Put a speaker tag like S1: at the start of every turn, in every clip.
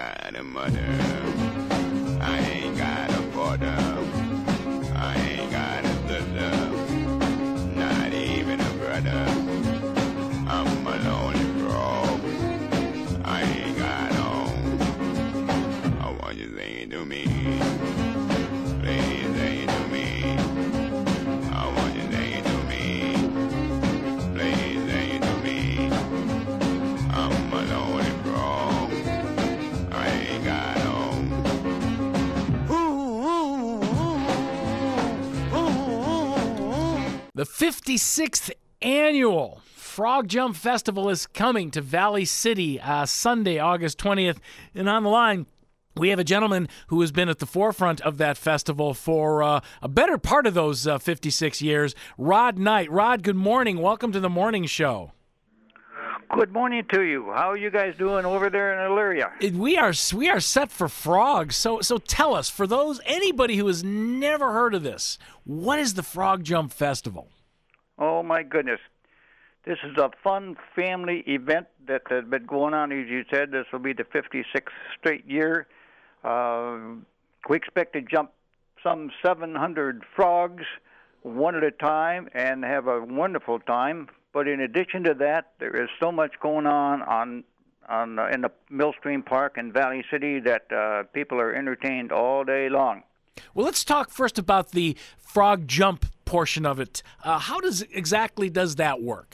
S1: got a mother. I ain't got a father. I ain't got a sister. Not even a brother. I'm a lonely frog. I ain't got home. I want you to sing it to me. Please sing it to me. I want you to sing it to me. Please sing it to me. I'm a lonely frog. I ain't got home.
S2: The 56th annual Frog Jump Festival is coming to Valley City Sunday, August 20th. And on the line, we have a gentleman who has been at the forefront of that festival for a better part of those 56 years, Rod Knight. Rod, good morning. Welcome to the morning show.
S3: Good morning to you. How are you guys doing over there in Elyria?
S2: We are set for frogs. So tell us, for anybody who has never heard of this, what is the Frog Jump Festival?
S3: Oh, my goodness. This is a fun family event that has been going on, as you said. This will be the 56th straight year. We expect to jump some 700 frogs one at a time and have a wonderful time. But in addition to that, there is so much going on in the Millstream Park in Valley City that people are entertained all day long.
S2: Well, let's talk first about the frog jump portion of it. How exactly does that work?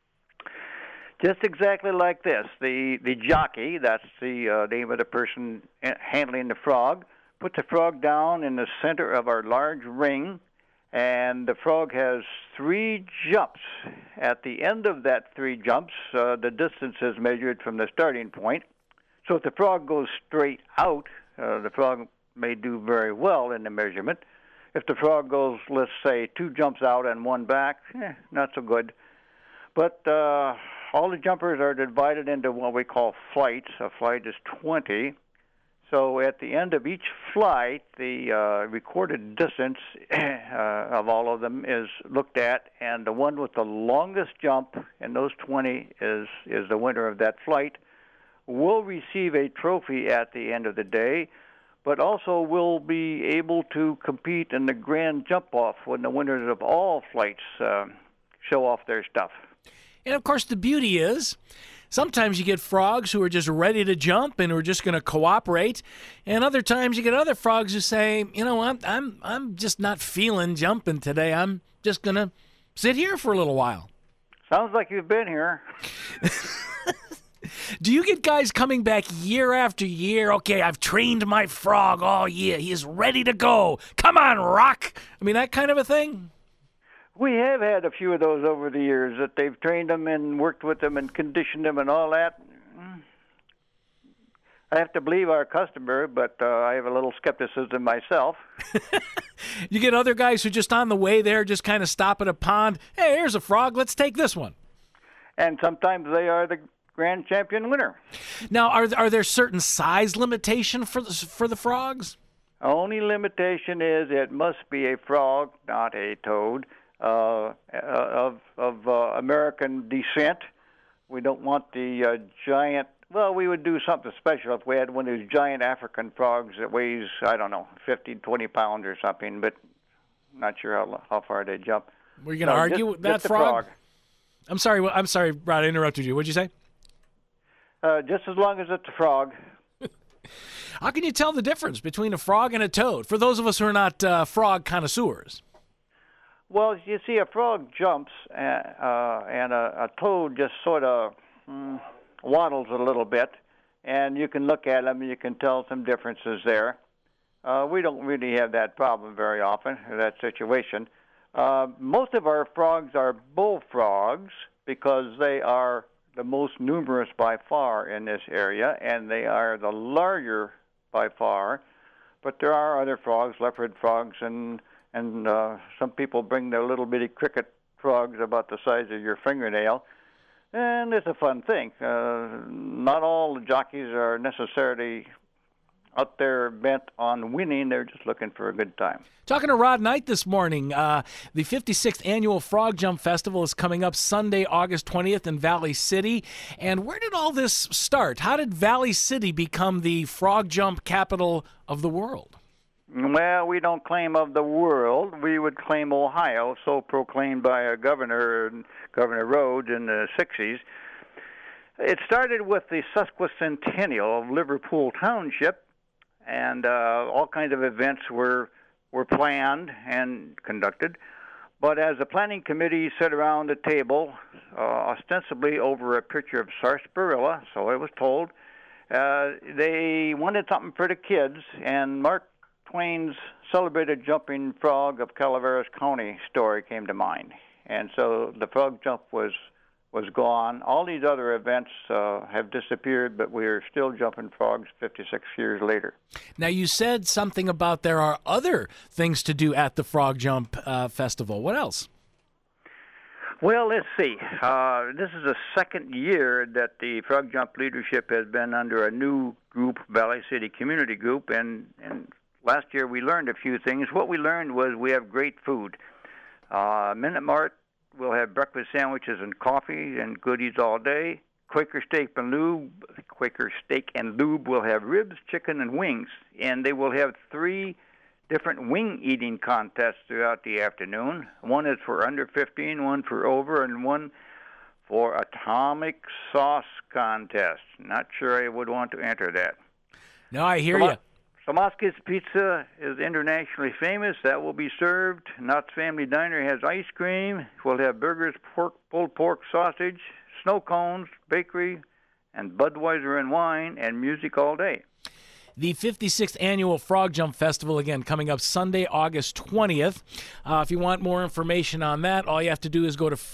S3: Just exactly like this. The jockey, that's the name of the person handling the frog, puts the frog down in the center of our large ring, and the frog has 3 jumps. At the end of that 3 jumps, the distance is measured from the starting point. So if the frog goes straight out, the frog may do very well in the measurement. If the frog goes, let's say, 2 jumps out and 1 back, not so good. But all the jumpers are divided into what we call flights. A flight is 20. So at the end of each flight, the recorded distance of all of them is looked at, and the one with the longest jump in those 20 is the winner of that flight. Will receive a trophy at the end of the day, but also will be able to compete in the grand jump-off when the winners of all flights show off their stuff.
S2: And, of course, the beauty is sometimes you get frogs who are just ready to jump and who are just going to cooperate, and other times you get other frogs who say, you know what, I'm just not feeling jumping today. I'm just going to sit here for a little while.
S3: Sounds like you've been here.
S2: Do you get guys coming back year after year? Okay, I've trained my frog all year. He is ready to go. Come on, Rock. I mean, that kind of a thing?
S3: We have had a few of those over the years that they've trained them and worked with them and conditioned them and all that. I have to believe our customer, but I have a little skepticism myself.
S2: You get other guys who just on the way there just kind of stop at a pond. Hey, here's a frog. Let's take this one.
S3: And sometimes they are the grand champion winner.
S2: Now, are there certain size limitation for the frogs?
S3: Only limitation is it must be a frog, not a toad. Of American descent. We don't want the giant. Well, we would do something special if we had one of those giant African frogs that weighs, I don't know, 50, 20 pounds or something, but not sure how far they jump.
S2: Were you going to argue with that frog? I'm sorry, Rod, I interrupted you. What'd you say?
S3: Just as long as it's a frog.
S2: How can you tell the difference between a frog and a toad, for those of us who are not frog connoisseurs?
S3: Well, you see, a frog jumps, and a toad just sort of waddles a little bit, and you can look at them and you can tell some differences there. We don't really have that problem very often, that situation. Most of our frogs are bullfrogs because they are the most numerous by far in this area, and they are the larger by far. But there are other frogs, leopard frogs, and some people bring their little bitty cricket frogs about the size of your fingernail, and it's a fun thing. Not all the jockeys are necessarily out there bent on winning. They're just looking for a good time.
S2: Talking to Rod Knight this morning, the 56th Annual Frog Jump Festival is coming up Sunday, August 20th in Valley City. And where did all this start? How did Valley City become the frog jump capital of the world?
S3: Well, we don't claim of the world. We would claim Ohio, so proclaimed by a governor, Governor Rhodes, in the 60s. It started with the sesquicentennial of Liverpool Township, and all kinds of events were planned and conducted. But as the planning committee sat around the table, ostensibly over a picture of sarsaparilla, so I was told, they wanted something for the kids, and Mark Twain's Celebrated Jumping Frog of Calaveras County story came to mind. And so the frog jump was gone. All these other events have disappeared, but we are still jumping frogs 56 years later.
S2: Now, you said something about there are other things to do at the Frog Jump Festival. What else?
S3: Well, let's see. This is the second year that the Frog Jump leadership has been under a new group, Valley City Community Group, and last year we learned a few things. What we learned was we have great food. Minute Mart will have breakfast sandwiches and coffee and goodies all day. Quaker Steak and Lube will have ribs, chicken, and wings. And they will have 3 different wing eating contests throughout the afternoon. One is for under 15, one for over, and one for atomic sauce contest. Not sure I would want to enter that.
S2: No, I hear you.
S3: Somoskis Pizza is internationally famous. That will be served. Knott's Family Diner has ice cream. We'll have burgers, pulled pork, sausage, snow cones, bakery, and Budweiser and wine, and music all day.
S2: The 56th Annual Frog Jump Festival, again, coming up Sunday, August 20th. If you want more information on that, all you have to do is go to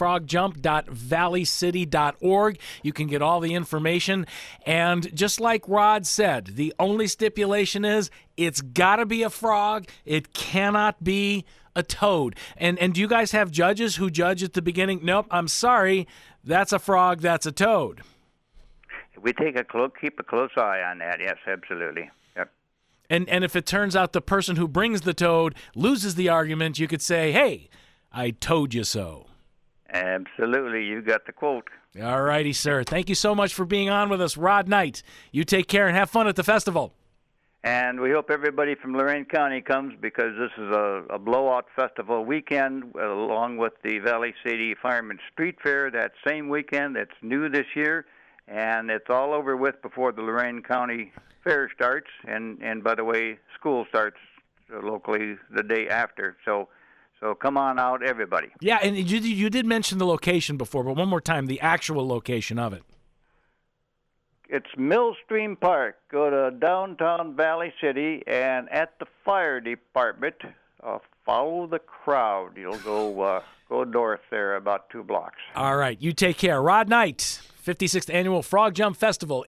S2: frogjump.valleycity.org. You can get all the information. And just like Rod said, the only stipulation is it's got to be a frog. It cannot be a toad. And do you guys have judges who judge at the beginning? Nope, I'm sorry. That's a frog. That's a toad.
S3: We keep a close eye on that. Yes, absolutely. Yep.
S2: And if it turns out the person who brings the toad loses the argument, you could say, "Hey, I told you so."
S3: Absolutely, you got the quote.
S2: All righty, sir. Thank you so much for being on with us, Rod Knight. You take care and have fun at the festival.
S3: And we hope everybody from Lorain County comes, because this is a blowout festival weekend, along with the Valley City Fireman Street Fair that same weekend. That's new this year. And it's all over with before the Lorain County Fair starts. And by the way, school starts locally the day after. So come on out, everybody.
S2: Yeah, and you did mention the location before, but one more time, the actual location of it.
S3: It's Millstream Park. Go to downtown Valley City, and at the fire department, follow the crowd. You'll go north there about 2 blocks.
S2: All right, you take care. Rod Knight, 56th Annual Frog Jump Festival.